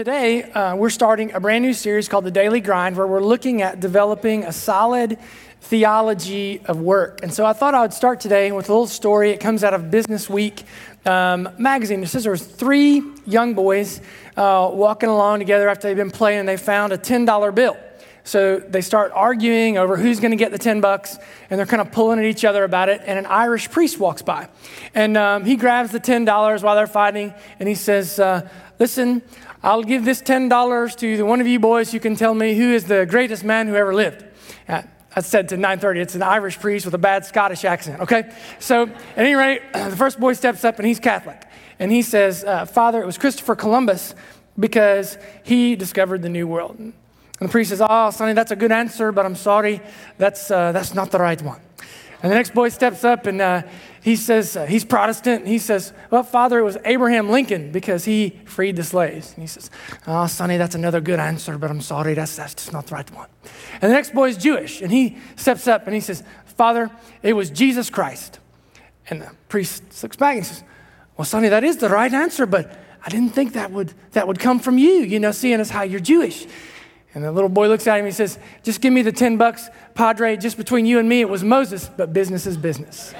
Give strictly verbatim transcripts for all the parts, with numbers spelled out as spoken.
Today, uh, we're starting a brand new series called The Daily Grind, where we're looking at developing a solid theology of work. And so I thought I would start today with a little story. It comes out of Business Week um, magazine. It says there was three young boys uh, walking along together after they've been playing, and they found a ten dollar bill. So they start arguing over who's going to get the ten bucks, and they're kind of pulling at each other about it. And an Irish priest walks by, and um, he grabs the ten dollars while they're fighting, and he says, uh, listen, I'll give this ten dollars to the one of you boys who can tell me who is the greatest man who ever lived. Uh, I said to nine thirty, it's an Irish priest with a bad Scottish accent, okay? So at any rate, the first boy steps up, and he's Catholic. And he says, uh, Father, it was Christopher Columbus because he discovered the New World. And the priest says, oh, Sonny, that's a good answer, but I'm sorry, that's uh, that's not the right one. And the next boy steps up, and uh, he says, uh, he's Protestant, and he says, well, Father, it was Abraham Lincoln because he freed the slaves. And he says, oh, Sonny, that's another good answer, but I'm sorry, that's, that's just not the right one. And the next boy is Jewish, and he steps up, and he says, Father, it was Jesus Christ. And the priest looks back and says, well, Sonny, that is the right answer, but I didn't think that would that would come from you, you know, seeing as how you're Jewish. And the little boy looks at him and he says, just give me the ten bucks, Padre, just between you and me, it was Moses, but business is business.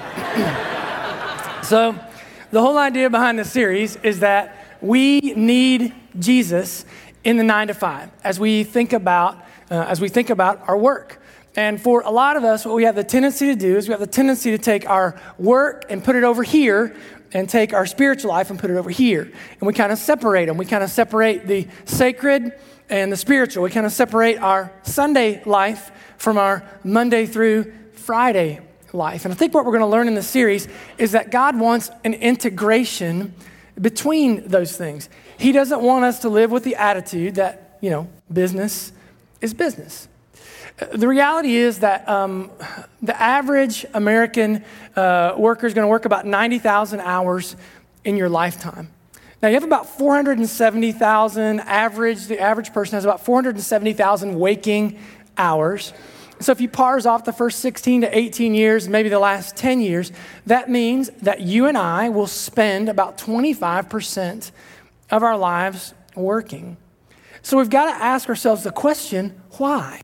So the whole idea behind this series is that we need Jesus in the nine to five as we think about, uh, as we think about our work. And for a lot of us, what we have the tendency to do is we have the tendency to take our work and put it over here and take our spiritual life and put it over here. And we kind of separate them. We kind of separate the sacred and the spiritual. We kind of separate our Sunday life from our Monday through Friday life. And I think what we're going to learn in this series is that God wants an integration between those things. He doesn't want us to live with the attitude that, you know, business is business. The reality is that um, the average American uh, worker is going to work about ninety thousand hours in your lifetime. Now, you have about four hundred seventy thousand average, the average person has about four hundred seventy thousand waking hours. So if you parse off the first sixteen to eighteen years, maybe the last ten years, that means that you and I will spend about twenty-five percent of our lives working. So we've got to ask ourselves the question, why?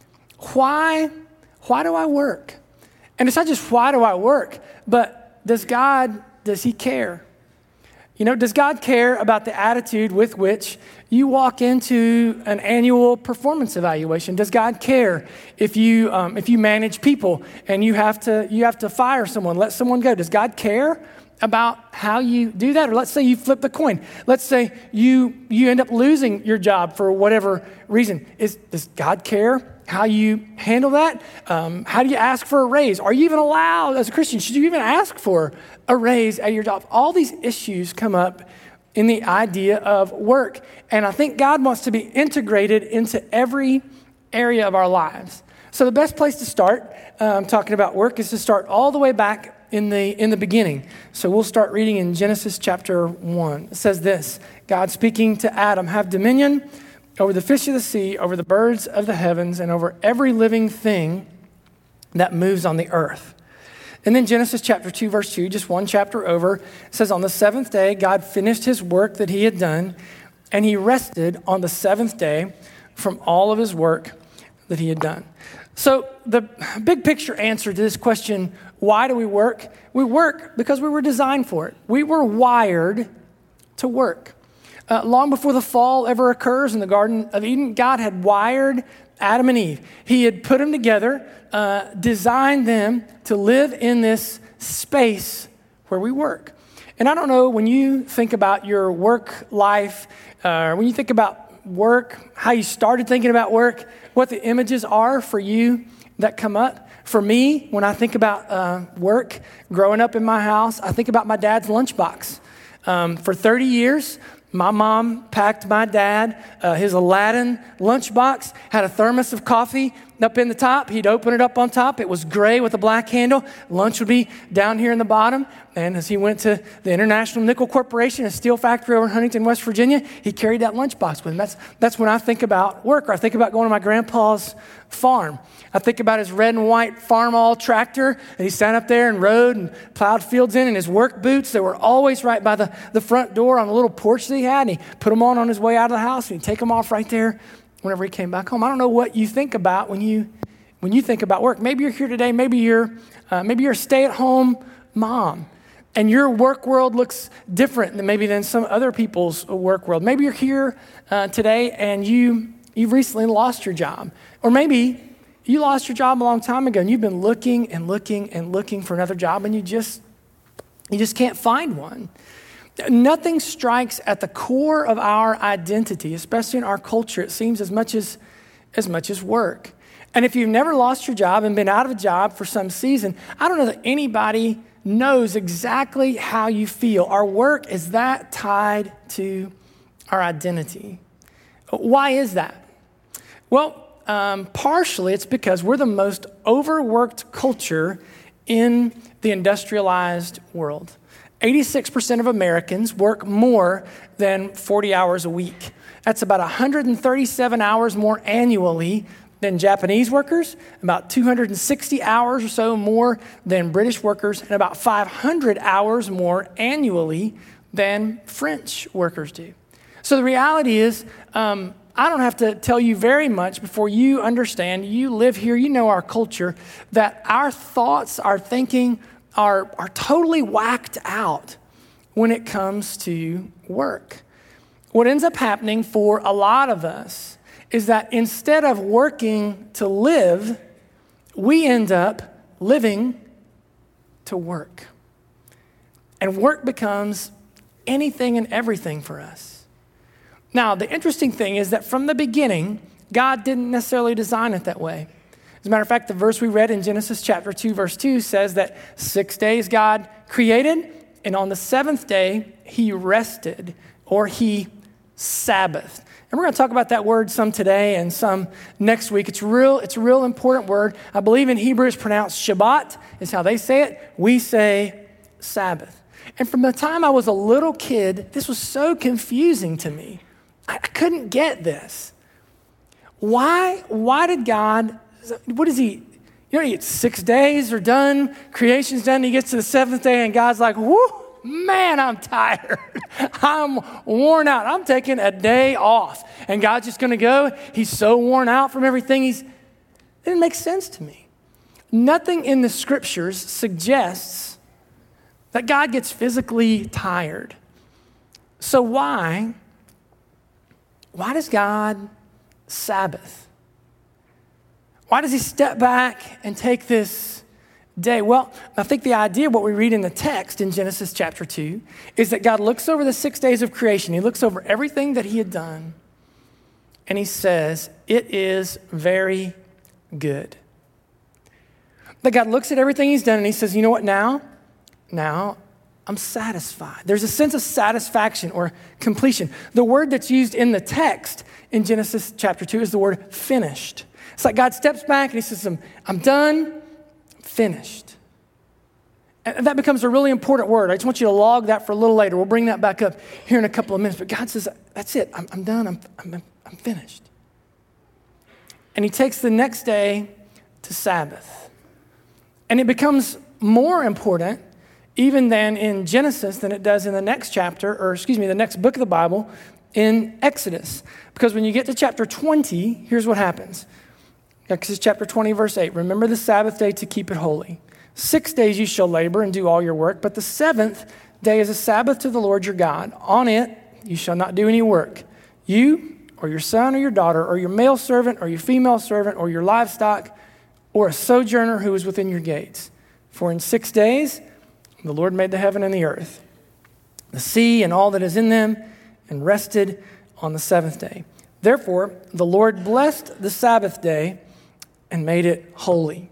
Why, why do I work? And it's not just why do I work, but does God, does he care? You know, does God care about the attitude with which you walk into an annual performance evaluation? Does God care if you um, if you manage people and you have to you have to fire someone, let someone go? Does God care about how you do that? Or let's say you flip the coin. Let's say you you end up losing your job for whatever reason. Is does God care how you handle that? Um, how do you ask for a raise? Are you even allowed, as a Christian, should you even ask for a raise at your job? All these issues come up in the idea of work. And I think God wants to be integrated into every area of our lives. So the best place to start um, talking about work is to start all the way back in the in the beginning. So we'll start reading in Genesis chapter one. It says this, God speaking to Adam, have dominion over the fish of the sea, over the birds of the heavens, and over every living thing that moves on the earth. And then Genesis chapter two, verse two, just one chapter over, says, on the seventh day, God finished his work that he had done, and he rested on the seventh day from all of his work that he had done. So the big picture answer to this question, why do we work? We work because we were designed for it. We were wired to work. Uh, long before the fall ever occurs in the Garden of Eden, God had wired Adam and Eve. He had put them together, uh, designed them to live in this space where we work. And I don't know, when you think about your work life, uh, when you think about work, how you started thinking about work, what the images are for you that come up. For me, when I think about uh, work, growing up in my house, I think about my dad's lunchbox. Um, for thirty years, my mom packed my dad uh, his Aladdin lunchbox, had a thermos of coffee up in the top. He'd open it up on top. It was gray with a black handle. Lunch would be down here in the bottom. And as he went to the International Nickel Corporation, a steel factory over in Huntington, West Virginia, he carried that lunchbox with him. That's, that's when I think about work, or I think about going to my grandpa's farm. I think about his red and white Farmall tractor, and he sat up there and rode and plowed fields in, and his work boots that were always right by the, the front door on a little porch that he had, and he put them on on his way out of the house, and he'd take them off right there whenever he came back home. I don't know what you think about when you when you think about work. Maybe you're here today. Maybe you're uh, maybe you're a stay-at-home mom, and your work world looks different than maybe than some other people's work world. Maybe you're here uh, today, and you you've recently lost your job, or maybe you lost your job a long time ago, and you've been looking and looking and looking for another job, and you just you just can't find one. Nothing strikes at the core of our identity, especially in our culture, it seems, as much as, as much as work. And if you've never lost your job and been out of a job for some season, I don't know that anybody knows exactly how you feel. Our work is that tied to our identity. Why is that? Well, um, partially it's because we're the most overworked culture in the industrialized world. eighty-six percent of Americans work more than forty hours a week. That's about one hundred thirty-seven hours more annually than Japanese workers, about two hundred sixty hours or so more than British workers, and about five hundred hours more annually than French workers do. So the reality is, um, I don't have to tell you very much before you understand, you live here, you know our culture, that our thoughts, our thinking, Are, are totally whacked out when it comes to work. What ends up happening for a lot of us is that instead of working to live, we end up living to work. And work becomes anything and everything for us. Now, the interesting thing is that from the beginning, God didn't necessarily design it that way. As a matter of fact, the verse we read in Genesis chapter two, verse two says that six days God created, and on the seventh day, he rested, or he Sabbathed. And we're going to talk about that word some today and some next week. It's real, it's a real important word. I believe in Hebrew it's pronounced Shabbat, is how they say it. We say Sabbath. And from the time I was a little kid, this was so confusing to me. I, I couldn't get this. Why, why did God... What is he, you know, it's six days are done, creation's done, he gets to the seventh day and God's like, whoo, man, I'm tired. I'm worn out. I'm taking a day off. And God's just going to go. He's so worn out from everything. He's, it didn't make sense to me. Nothing in the scriptures suggests that God gets physically tired. So why, why does God Sabbath? Why does he step back and take this day? Well, I think the idea, what we read in the text in Genesis chapter two, is that God looks over the six days of creation. He looks over everything that he had done, and he says, it is very good. That God looks at everything he's done, and he says, you know what, now? Now I'm satisfied. There's a sense of satisfaction or completion. The word that's used in the text in Genesis chapter two is the word finished. It's like God steps back and he says, I'm, I'm done, I'm finished. And that becomes a really important word. I just want you to log that for a little later. We'll bring that back up here in a couple of minutes. But God says, that's it, I'm, I'm done, I'm, I'm, I'm finished. And he takes the next day to Sabbath. And it becomes more important even than in Genesis than it does in the next chapter, or excuse me, the next book of the Bible in Exodus. Because when you get to chapter twenty, here's what happens. Exodus chapter twenty, verse eight, remember the Sabbath day to keep it holy. Six days you shall labor and do all your work, but the seventh day is a Sabbath to the Lord your God. On it you shall not do any work. You or your son or your daughter or your male servant or your female servant or your livestock or a sojourner who is within your gates. For in six days the Lord made the heaven and the earth, the sea and all that is in them, and rested on the seventh day. Therefore the Lord blessed the Sabbath day and made it holy.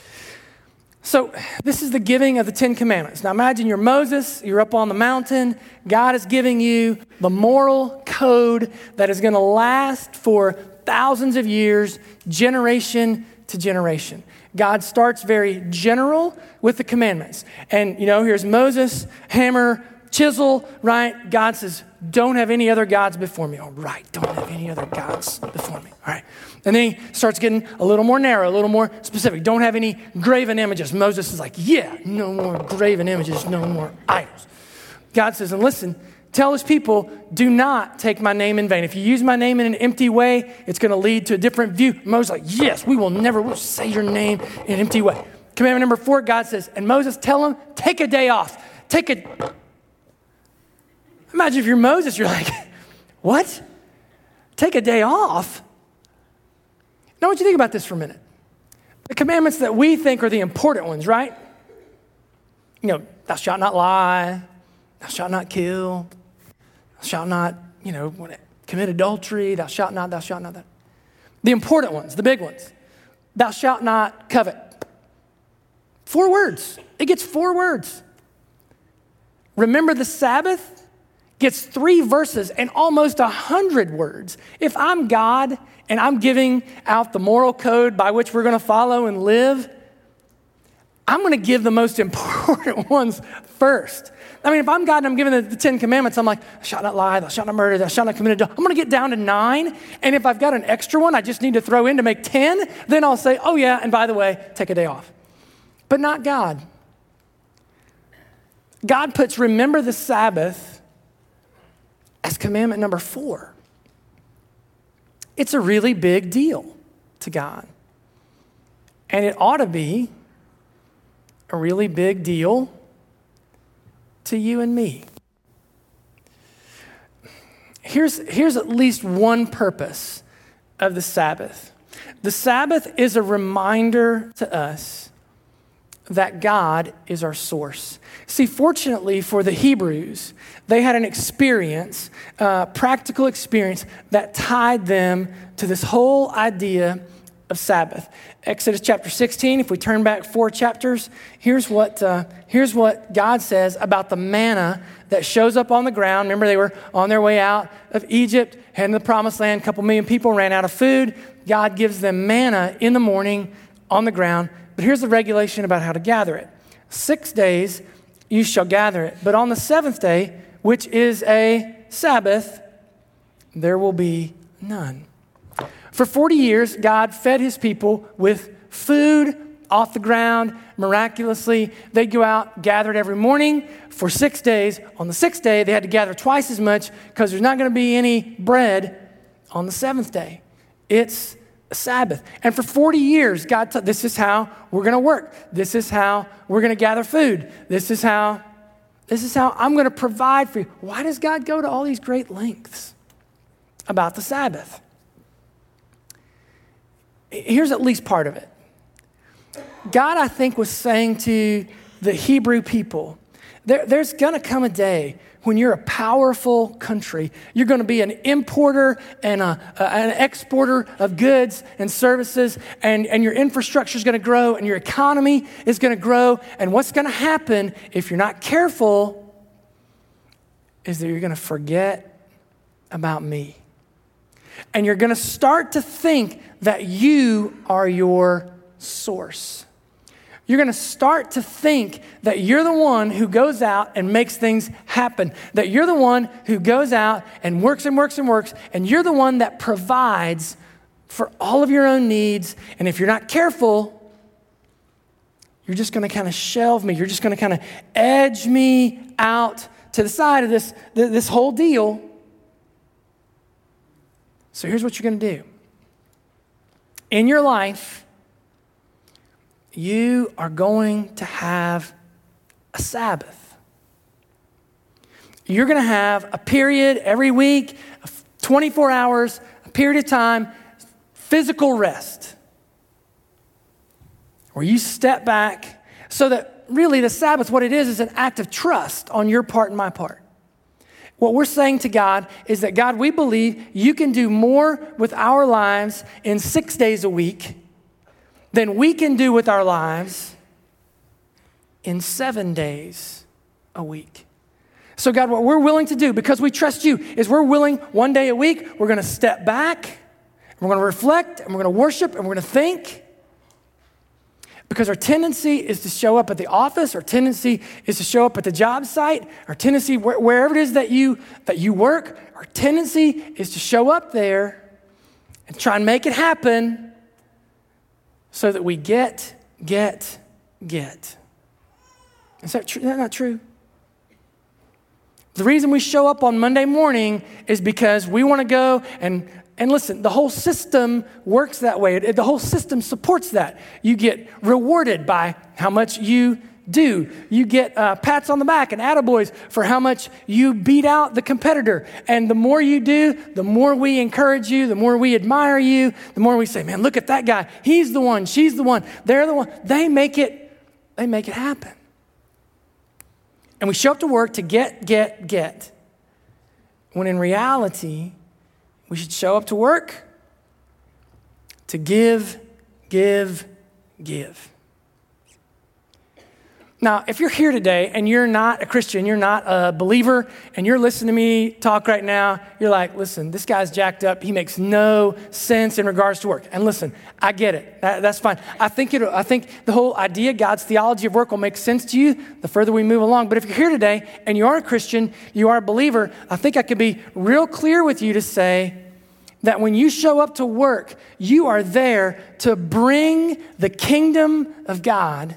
So this is the giving of the Ten Commandments. Now imagine you're Moses, you're up on the mountain. God is giving you the moral code that is going to last for thousands of years, generation to generation. God starts very general with the commandments. And, you know, here's Moses, hammer, chisel, right? God says, don't have any other gods before me. All right, don't have any other gods before me. All right. And then he starts getting a little more narrow, a little more specific. Don't have any graven images. Moses is like, yeah, no more graven images, no more idols. God says, and listen, tell his people, do not take my name in vain. If you use my name in an empty way, it's going to lead to a different view. Moses is like, yes, we will never we'll say your name in an empty way. Commandment number four, God says, and Moses, tell him, take a day off. Take a... Imagine if you're Moses, you're like, what? Take a day off? Now, I want you to think about this for a minute. The commandments that we think are the important ones, right? You know, thou shalt not lie, thou shalt not kill, thou shalt not, you know, commit adultery, thou shalt not, thou shalt not. That. The important ones, the big ones. Thou shalt not covet. Four words. It gets four words. Remember the Sabbath gets three verses and almost a hundred words. If I'm God and I'm giving out the moral code by which we're going to follow and live, I'm going to give the most important ones first. I mean, if I'm God and I'm giving the, the Ten Commandments, I'm like, thou shalt not lie, thou shalt not murder, thou shalt not commit adultery. I'm going to get down to nine. And if I've got an extra one I just need to throw in to make ten, then I'll say, oh yeah, and by the way, take a day off. But not God. God puts remember the Sabbath as commandment number four. It's a really big deal to God. And it ought to be a really big deal to you and me. Here's, here's at least one purpose of the Sabbath. The Sabbath is a reminder to us that God is our source. See, fortunately for the Hebrews, they had an experience, uh, practical experience that tied them to this whole idea of Sabbath. Exodus chapter sixteen, if we turn back four chapters, here's what, uh, here's what God says about the manna that shows up on the ground. Remember, they were on their way out of Egypt, heading to the promised land. A couple million people ran out of food. God gives them manna in the morning on the ground. But here's the regulation about how to gather it. Six days you shall gather it. But on the seventh day, which is a Sabbath, there will be none. For forty years, God fed his people with food off the ground miraculously. They'd go out, gather it every morning for six days. On the sixth day, they had to gather twice as much because there's not going to be any bread on the seventh day. It's a Sabbath. And for forty years, God told, this is how we're going to work. This is how we're going to gather food. This is how, this is how I'm going to provide for you. Why does God go to all these great lengths about the Sabbath? Here's at least part of it. God, I think, was saying to the Hebrew people, there, there's going to come a day when you're a powerful country. You're going to be an importer and a, a, an exporter of goods and services, and, and your infrastructure is going to grow, and your economy is going to grow. And what's going to happen if you're not careful is that you're going to forget about me. And you're going to start to think that you are your source. You're going to start to think that you're the one who goes out and makes things happen, that you're the one who goes out and works and works and works, and you're the one that provides for all of your own needs. And if you're not careful, you're just going to kind of shelve me. You're just going to kind of edge me out to the side of this, this whole deal. So here's what you're going to do. In your life, you are going to have a Sabbath. You're going to have a period every week, twenty-four hours, a period of time, physical rest, where you step back so that really the Sabbath, what it is, is an act of trust on your part and my part. What we're saying to God is that, God, we believe you can do more with our lives in six days a week than we can do with our lives in seven days a week. So God, what we're willing to do, because we trust you, is we're willing one day a week, we're going to step back, and we're going to reflect, and we're going to worship, and we're going to think. Because our tendency is to show up at the office, our tendency is to show up at the job site, our tendency, wh- wherever it is that you, that you work, our tendency is to show up there and try and make it happen so that we get, get, get. Is that, tr- is that not true? The reason we show up on Monday morning is because we want to go and And listen, the whole system works that way. The whole system supports that. You get rewarded by how much you do. You get uh, pats on the back and attaboys for how much you beat out the competitor. And the more you do, the more we encourage you, the more we admire you, the more we say, man, look at that guy. He's the one, she's the one, they're the one. They make it, they make it happen. And we show up to work to get, get, get. When in reality, we should show up to work to give, give, give. Now, if you're here today and you're not a Christian, you're not a believer, and you're listening to me talk right now, you're like, listen, this guy's jacked up. He makes no sense in regards to work. And listen, I get it. That, that's fine. I think it. I think the whole idea, God's theology of work, will make sense to you the further we move along. But if you're here today and you are a Christian, you are a believer, I think I could be real clear with you to say that when you show up to work, you are there to bring the kingdom of God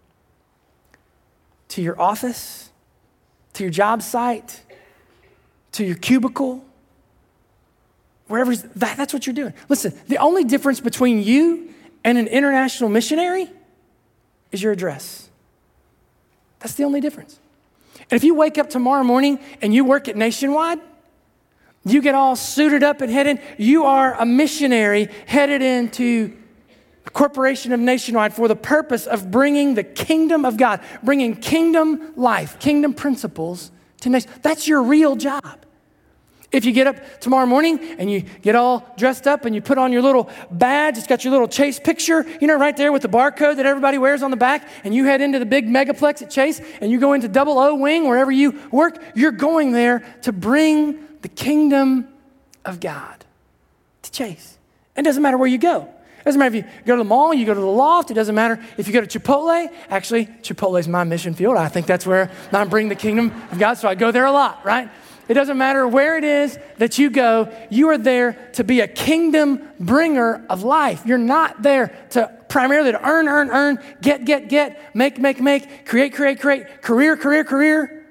to your office, to your job site, to your cubicle, wherever, that, that's what you're doing. Listen, the only difference between you and an international missionary is your address. That's the only difference. And if you wake up tomorrow morning and you work at Nationwide, you get all suited up and headed, you are a missionary headed into the corporation of Nationwide for the purpose of bringing the kingdom of God, bringing kingdom life, kingdom principles to nations. That's your real job. If you get up tomorrow morning and you get all dressed up and you put on your little badge, it's got your little Chase picture, you know, right there with the barcode that everybody wears on the back, and you head into the big megaplex at Chase and you go into double O wing, wherever you work, you're going there to bring the kingdom of God to Chase. It doesn't matter where you go. It doesn't matter if you go to the mall, you go to the loft. It doesn't matter if you go to Chipotle. Actually, Chipotle is my mission field. I think that's where I'm bringing the kingdom of God, so I go there a lot, right? It doesn't matter where it is that you go. You are there to be a kingdom bringer of life. You're not there to primarily to earn, earn, earn, get, get, get, make, make, make, create, create, create, career, career, career.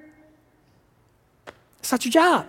It's not your job.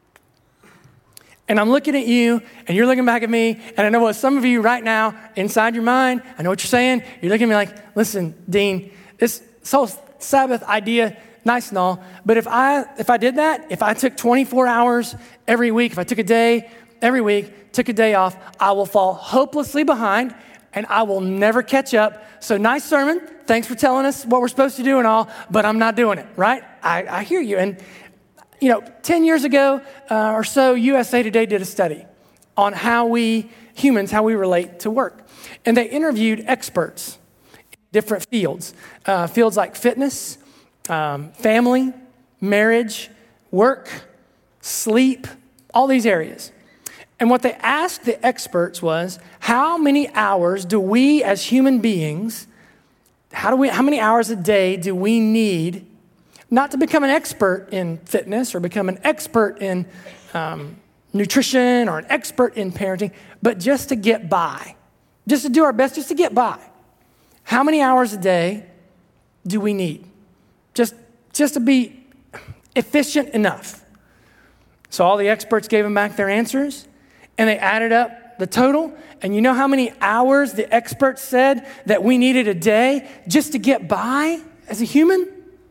And I'm looking at you, and you're looking back at me, and I know what some of you right now, inside your mind, I know what you're saying. You're looking at me like, listen, Dean, this whole Sabbath idea, nice and all, but if I if I did that, if I took twenty-four hours every week, if I took a day every week, took a day off, I will fall hopelessly behind, and I will never catch up. So nice sermon. Thanks for telling us what we're supposed to do and all, but I'm not doing it, right? I, I hear you. And you know, ten years ago uh, or so, U S A Today did a study on how we humans, how we relate to work. And they interviewed experts in different fields, uh, fields like fitness, um, family, marriage, work, sleep, all these areas. And what they asked the experts was, how many hours do we as human beings, how do we, how many hours a day do we need not to become an expert in fitness or become an expert in um, nutrition or an expert in parenting, but just to get by, just to do our best, just to get by. How many hours a day do we need? Just, just to be efficient enough. So all the experts gave them back their answers, and they added up the total. And you know how many hours the experts said that we needed a day just to get by as a human?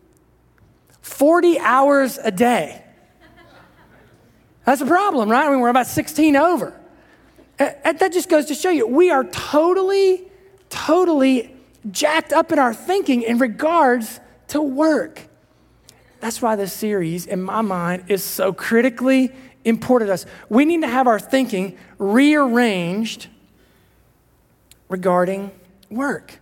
forty hours a day. That's a problem, right? I mean, we're about sixteen over. And that just goes to show you, we are totally, totally jacked up in our thinking in regards to work. That's why this series, in my mind, is so critically important to us. We need to have our thinking rearranged regarding work.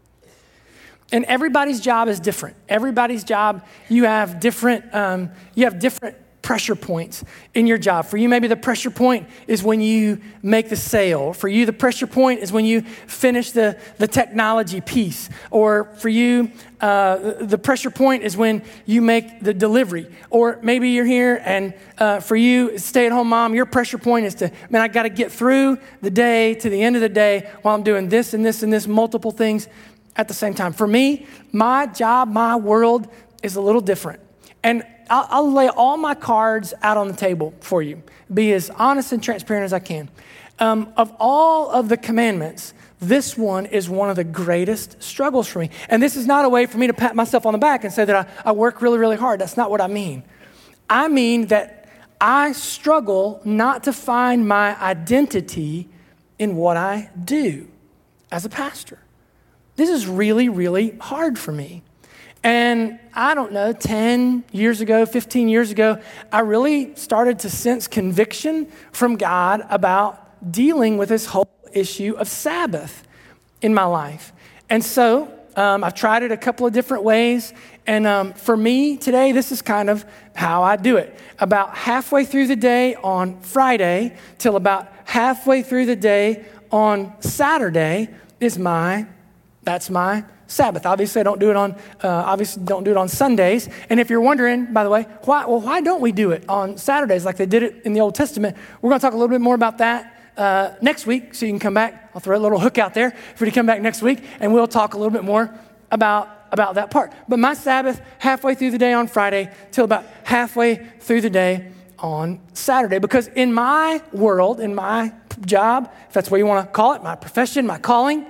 And everybody's job is different. Everybody's job, you have different, um, you have different pressure points in your job. For you, maybe the pressure point is when you make the sale. For you, the pressure point is when you finish the, the technology piece. Or for you, uh, the pressure point is when you make the delivery. Or maybe you're here and uh, for you, stay-at-home mom, your pressure point is to, man, I got to get through the day to the end of the day while I'm doing this and this and this, multiple things at the same time. For me, my job, my world is a little different. And I'll, I'll lay all my cards out on the table for you. Be as honest and transparent as I can. Um, of all of the commandments, this one is one of the greatest struggles for me. And this is not a way for me to pat myself on the back and say that I, I work really, really hard. That's not what I mean. I mean that I struggle not to find my identity in what I do as a pastor. This is really, really hard for me. And I don't know, ten years ago, fifteen years ago, I really started to sense conviction from God about dealing with this whole issue of Sabbath in my life. And so um, I've tried it a couple of different ways. And um, for me today, this is kind of how I do it. About halfway through the day on Friday till about halfway through the day on Saturday is my, that's my Sabbath. Obviously, I don't do it on, uh, obviously don't do it on Sundays. And if you're wondering, by the way, why, well, why don't we do it on Saturdays like they did it in the Old Testament? We're going to talk a little bit more about that uh, next week, so you can come back. I'll throw a little hook out there for you to come back next week, and we'll talk a little bit more about, about that part. But my Sabbath, halfway through the day on Friday till about halfway through the day on Saturday. Because in my world, in my job, if that's what you want to call it, my profession, my calling,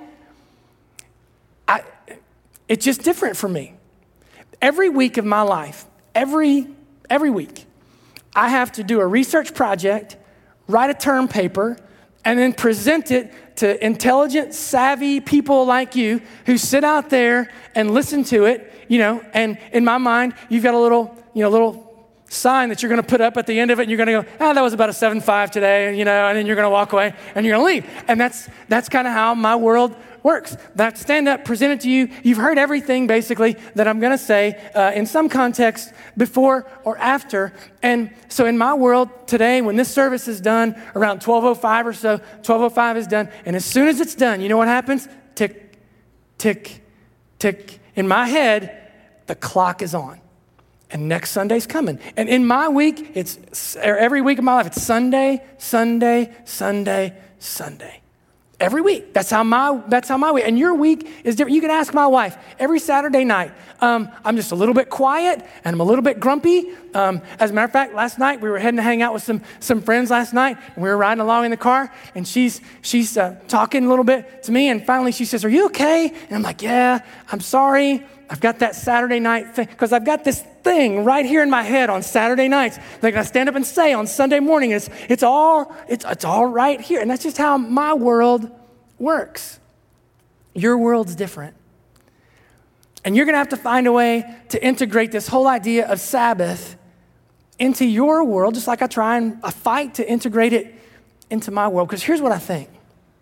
I, it's just different for me. Every week of my life, every, every week, I have to do a research project, write a term paper, and then present it to intelligent, savvy people like you who sit out there and listen to it, you know, and in my mind, you've got a little, you know, little sign that you're going to put up at the end of it, and you're going to go, oh, that was about a seven five today, you know, and then you're going to walk away and you're going to leave. And that's that's kind of how my world works. That stand up, present it to you. You've heard everything basically that I'm going to say uh, in some context before or after. And so in my world today, when this service is done around twelve oh five or so, twelve oh five is done. And as soon as it's done, you know what happens? Tick, tick, tick. In my head, the clock is on. And next Sunday's coming. And in my week, it's every week of my life, it's Sunday, Sunday, Sunday, Sunday. Every week. That's how my that's how my week. And your week is different. You can ask my wife every Saturday night. Um, I'm just a little bit quiet and I'm a little bit grumpy. Um, as a matter of fact, last night we were heading to hang out with some some friends last night. And we were riding along in the car, and she's she's uh, talking a little bit to me. And finally, she says, "Are you okay?" And I'm like, "Yeah, I'm sorry. I've got that Saturday night thing, because I've got this thing right here in my head on Saturday nights that I stand up and say on Sunday morning. It's it's all it's it's all right here." And that's just how my world works. Your world's different. And you're going to have to find a way to integrate this whole idea of Sabbath into your world, just like I try and I fight to integrate it into my world. Because here's what I think.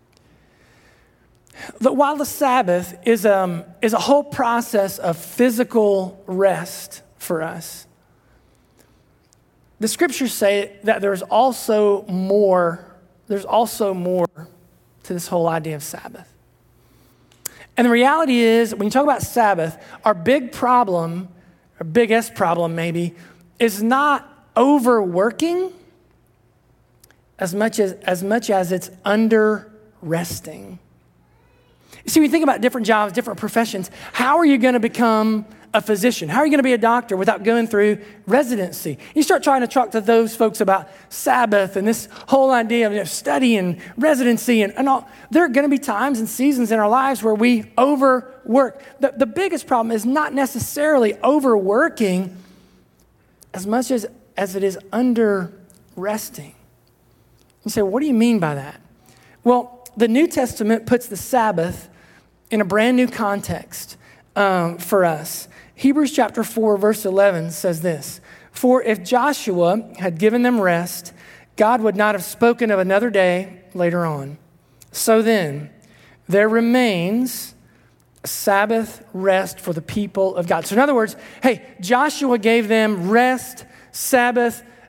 That while the Sabbath is, um, is a whole process of physical rest for us, the scriptures say that there's also more, there's also more to this whole idea of Sabbath. And the reality is, when you talk about Sabbath, our big problem, our biggest problem maybe, is not overworking as much as, as much as it's under resting. You see, when you think about different jobs, different professions, how are you going to become a physician? How are you going to be a doctor without going through residency? You start trying to talk to those folks about Sabbath and this whole idea of, you know, study and residency and, and all. There are going to be times and seasons in our lives where we overwork. The, the biggest problem is not necessarily overworking as much as, as it is under resting. You say, what do you mean by that? Well, the New Testament puts the Sabbath in a brand new context um, for us. Hebrews chapter four, verse eleven says this: "For if Joshua had given them rest, God would not have spoken of another day later on. So then, there remains a Sabbath rest for the people of God." So in other words, hey, Joshua gave them rest, Sabbath,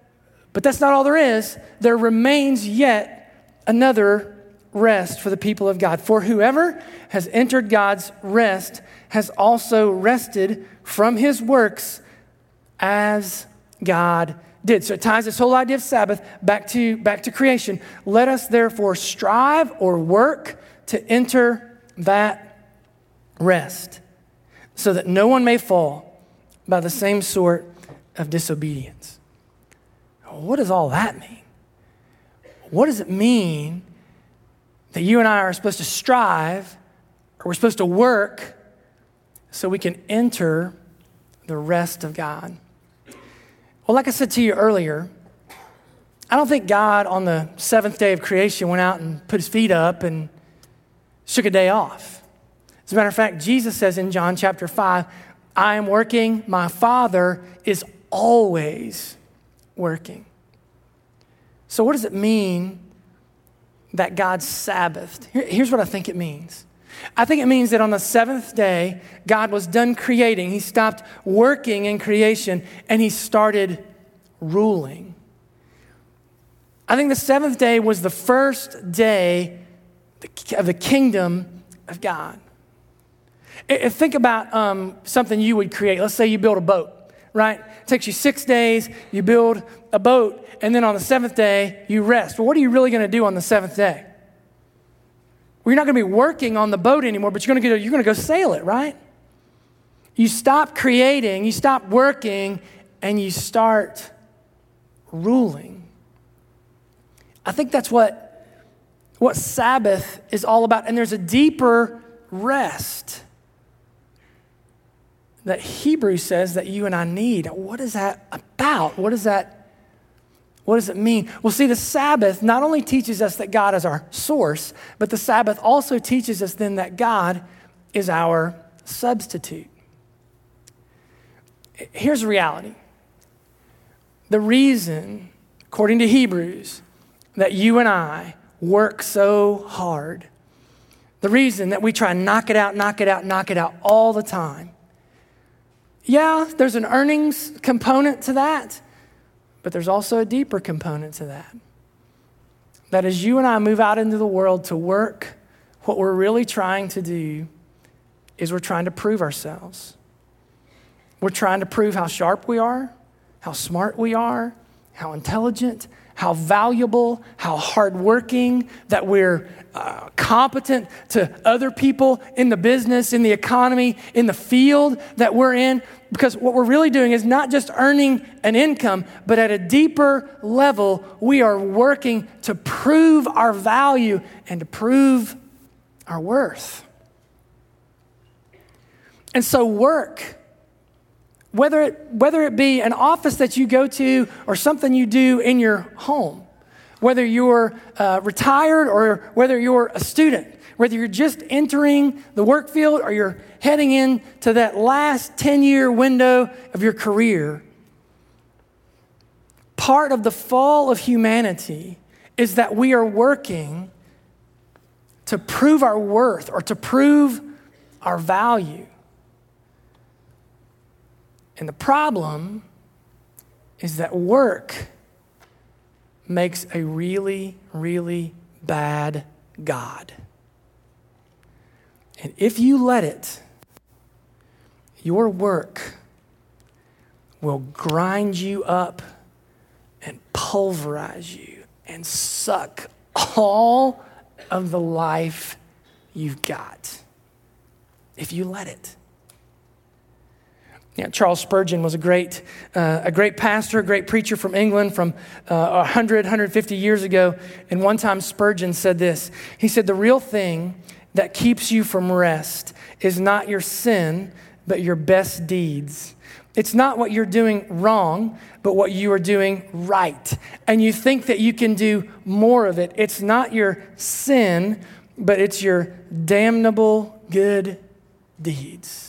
But that's not all there is. There remains yet another rest for the people of God. For whoever has entered God's rest has also rested from his works as God did. So it ties this whole idea of Sabbath back to, back to creation. Let us therefore strive or work to enter that rest, so that no one may fall by the same sort of disobedience. What does all that mean? What does it mean that you and I are supposed to strive, or we're supposed to work so we can enter the rest of God? Well, like I said to you earlier, I don't think God on the seventh day of creation went out and put his feet up and took a day off. As a matter of fact, Jesus says in John chapter five, I am working, my Father is always working. So what does it mean that God Sabbathed? Here, here's what I think it means. I think it means that on the seventh day, God was done creating. He stopped working in creation and he started ruling. I think the seventh day was the first day of the kingdom of God. If, think about um, something you would create. Let's say you build a boat, right? It takes you six days, you build a boat, and then on the seventh day, you rest. Well, what are you really going to do on the seventh day? Well, you're not going to be working on the boat anymore, but you're going to go, you're going to go sail it, right? You stop creating, you stop working, and you start ruling. I think that's what, what Sabbath is all about. And there's a deeper rest that Hebrews says that you and I need. What is that about? What is that? What does it mean? Well, see, the Sabbath not only teaches us that God is our source, but the Sabbath also teaches us then that God is our substitute. Here's the reality. The reason, according to Hebrews, that you and I work so hard, the reason that we try and knock it out, knock it out, knock it out all the time. Yeah, there's an earnings component to that, but there's also a deeper component to that. That as you and I move out into the world to work, what we're really trying to do is we're trying to prove ourselves. We're trying to prove how sharp we are, how smart we are, how intelligent, how valuable, how hardworking, that we're uh, competent to other people in the business, in the economy, in the field that we're in. Because what we're really doing is not just earning an income, but at a deeper level, we are working to prove our value and to prove our worth. And so work, Whether it, whether it be an office that you go to or something you do in your home, whether you're uh, retired or whether you're a student, whether you're just entering the work field or you're heading into that last ten-year window of your career, part of the fall of humanity is that we are working to prove our worth or to prove our value. And the problem is that work makes a really, really bad God. And if you let it, your work will grind you up and pulverize you and suck all of the life you've got. If you let it. Yeah, Charles Spurgeon was a great, uh, a great pastor, a great preacher from England from uh, one hundred, one hundred fifty years ago. And one time Spurgeon said this. He said, the real thing that keeps you from rest is not your sin, but your best deeds. It's not what you're doing wrong, but what you are doing right. And you think that you can do more of it. It's not your sin, but it's your damnable good deeds.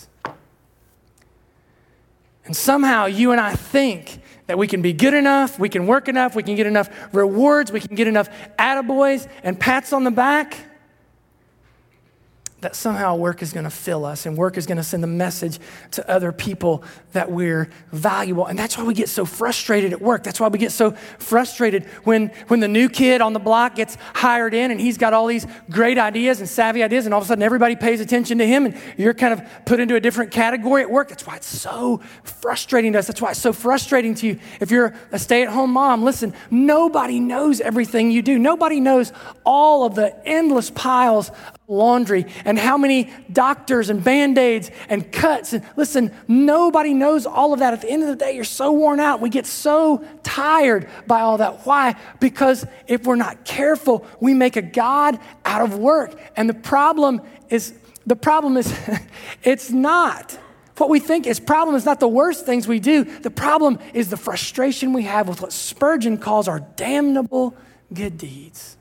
And somehow you and I think that we can be good enough, we can work enough, we can get enough rewards, we can get enough attaboys and pats on the back, that somehow work is going to fill us and work is going to send a message to other people that we're valuable. And that's why we get so frustrated at work. That's why we get so frustrated when, when the new kid on the block gets hired in and he's got all these great ideas and savvy ideas, and all of a sudden everybody pays attention to him and you're kind of put into a different category at work. That's why it's so frustrating to us. That's why it's so frustrating to you. If you're a stay-at-home mom, listen, nobody knows everything you do. Nobody knows all of the endless piles of laundry and how many doctors and Band-Aids and cuts. And listen, nobody knows all of that. At the end of the day, you're so worn out. We get so tired by all that. Why? Because if we're not careful, we make a God out of work. And the problem is, the problem is, it's not. What we think is problem is not the worst things we do. The problem is the frustration we have with what Spurgeon calls our damnable good deeds.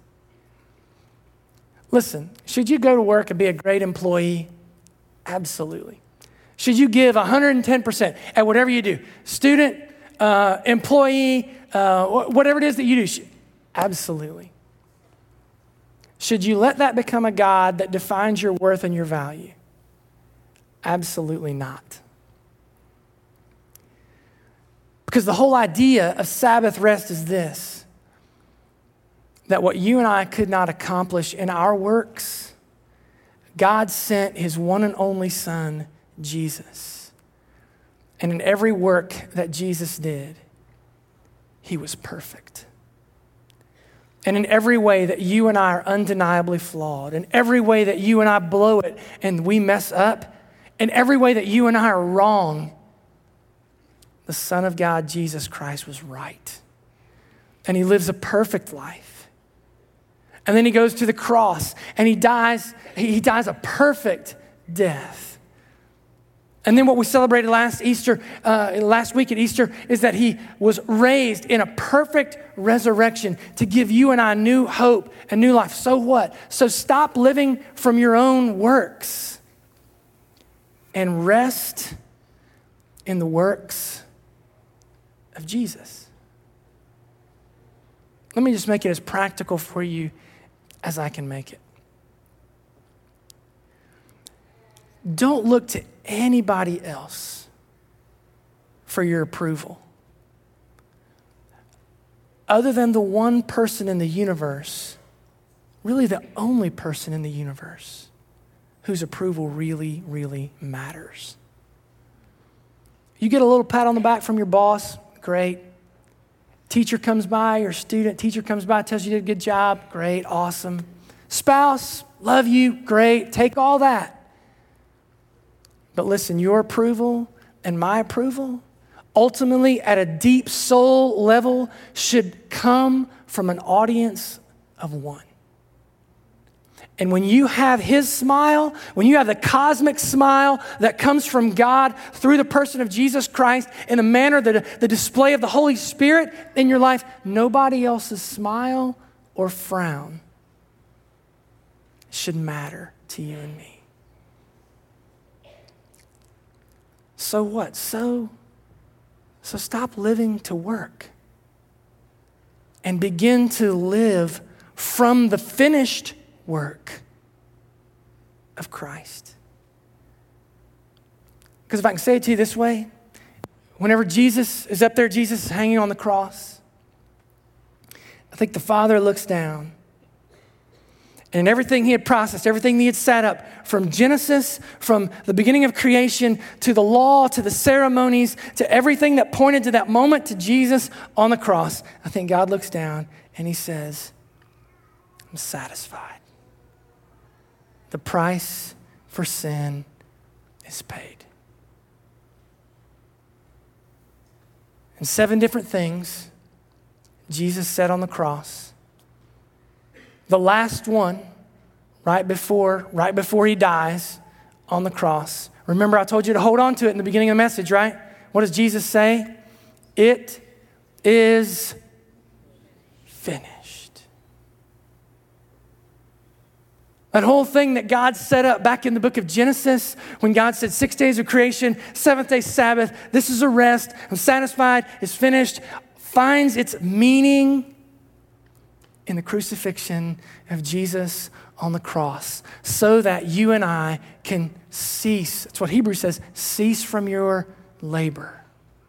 Listen, should you go to work and be a great employee? Absolutely. Should you give one hundred ten percent at whatever you do? Student, uh, employee, uh, whatever it is that you do? Absolutely. Should you let that become a God that defines your worth and your value? Absolutely not. Because the whole idea of Sabbath rest is this: that what you and I could not accomplish in our works, God sent his one and only Son, Jesus. And in every work that Jesus did, he was perfect. And in every way that you and I are undeniably flawed, in every way that you and I blow it and we mess up, in every way that you and I are wrong, the Son of God, Jesus Christ, was right. And he lives a perfect life. And then he goes to the cross and he dies, he dies a perfect death. And then what we celebrated last Easter, uh, last week at Easter, is that he was raised in a perfect resurrection to give you and I new hope and new life. So what? So stop living from your own works and rest in the works of Jesus. Let me just make it as practical for you as I can make it. Don't look to anybody else for your approval, other than the one person in the universe, really the only person in the universe, whose approval really, really matters. You get a little pat on the back from your boss, great. Teacher comes by, your student, teacher comes by, tells you you did a good job. Great, awesome. Spouse, love you, great. Take all that. But listen, your approval and my approval, ultimately at a deep soul level, should come from an audience of one. And when you have his smile, when you have the cosmic smile that comes from God through the person of Jesus Christ in the manner, the, the display of the Holy Spirit in your life, nobody else's smile or frown should matter to you and me. So what? So, so stop living to work and begin to live from the finished work of Christ. Because if I can say it to you this way, whenever Jesus is up there, Jesus is hanging on the cross, I think the Father looks down and everything he had processed, everything he had set up from Genesis, from the beginning of creation to the law, to the ceremonies, to everything that pointed to that moment to Jesus on the cross, I think God looks down and he says, I'm satisfied. The price for sin is paid. And seven different things Jesus said on the cross. The last one, right before, right before he dies on the cross. Remember, I told you to hold on to it in the beginning of the message, right? What does Jesus say? It is finished. That whole thing that God set up back in the book of Genesis, when God said six days of creation, seventh day Sabbath, this is a rest, I'm satisfied, it's finished, finds its meaning in the crucifixion of Jesus on the cross so that you and I can cease. That's what Hebrews says, cease from your labor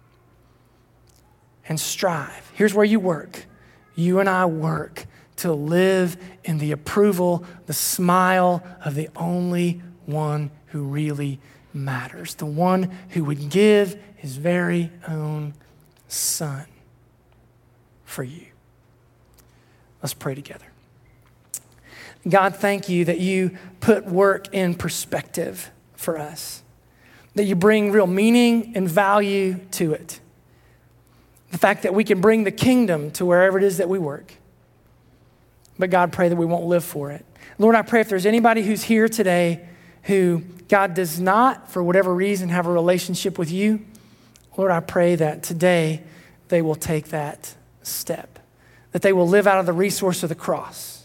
and strive. Here's where you work. You and I work to live in the approval, the smile of the only one who really matters, the one who would give his very own son for you. Let's pray together. God, thank you that you put work in perspective for us, that you bring real meaning and value to it. The fact that we can bring the kingdom to wherever it is that we work. But God, pray that we won't live for it. Lord, I pray if there's anybody who's here today who, God, does not, for whatever reason, have a relationship with you, Lord, I pray that today they will take that step, that they will live out of the resource of the cross.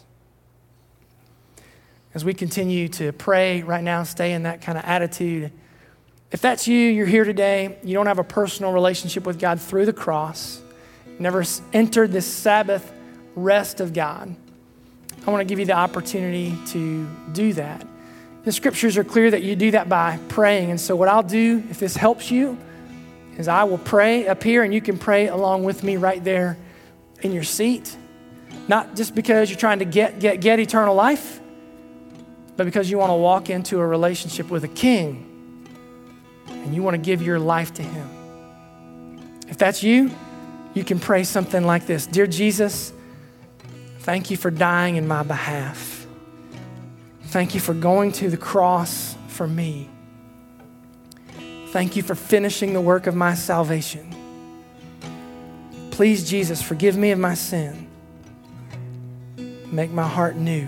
As we continue to pray right now, stay in that kind of attitude. If that's you, you're here today, you don't have a personal relationship with God through the cross, never entered this Sabbath rest of God, I want to give you the opportunity to do that. The scriptures are clear that you do that by praying. And so what I'll do, if this helps you, is I will pray up here and you can pray along with me right there in your seat. Not just because you're trying to get, get, get eternal life, but because you want to walk into a relationship with a king and you want to give your life to him. If that's you, you can pray something like this. Dear Jesus, thank you for dying in my behalf. Thank you for going to the cross for me. Thank you for finishing the work of my salvation. Please, Jesus, forgive me of my sin. Make my heart new.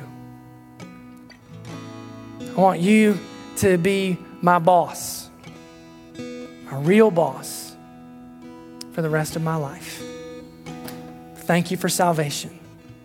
I want you to be my boss, my real boss for the rest of my life. Thank you for salvation.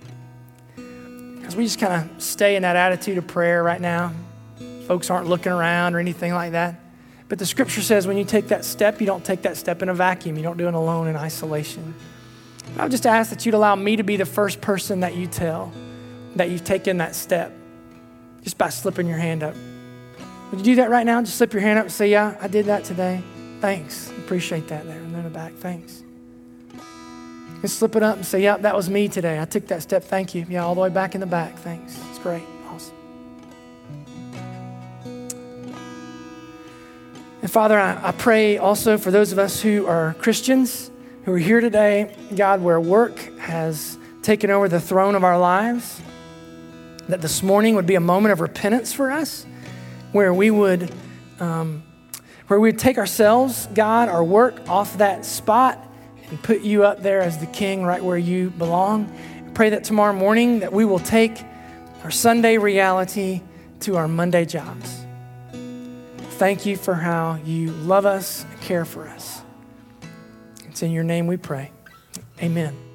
As we just kind of stay in that attitude of prayer right now, folks aren't looking around or anything like that. But the scripture says when you take that step, you don't take that step in a vacuum. You don't do it alone in isolation. I would just ask that you'd allow me to be the first person that you tell that you've taken that step just by slipping your hand up. Would you do that right now? Just slip your hand up and say, yeah, I did that today. Thanks. Appreciate that there. And then the back, thanks. Just slip it up and say, yeah, that was me today. I took that step. Thank you. Yeah, all the way back in the back. Thanks. It's great. Awesome. And Father, I, I pray also for those of us who are Christians, who are here today, God, where work has taken over the throne of our lives, that this morning would be a moment of repentance for us, where we would, um, where we would take ourselves, God, our work off that spot and put you up there as the king right where you belong. I pray that tomorrow morning that we will take our Sunday reality to our Monday jobs. Thank you for how you love us and care for us. It's in your name we pray. Amen.